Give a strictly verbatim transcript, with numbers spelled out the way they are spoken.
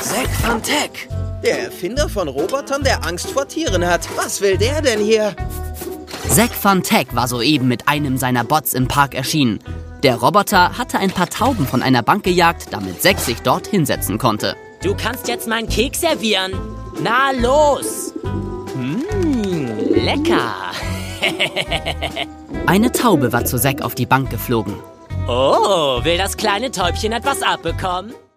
Zack Van Tech. Der Erfinder von Robotern, der Angst vor Tieren hat. Was will der denn hier? Zack Van Tech war soeben mit einem seiner Bots im Park erschienen. Der Roboter hatte ein paar Tauben von einer Bank gejagt, damit Zack sich dort hinsetzen konnte. Du kannst jetzt meinen Keks servieren. Na los! Mmh, lecker! Eine Taube war zu Zack auf die Bank geflogen. Oh, will das kleine Täubchen etwas abbekommen?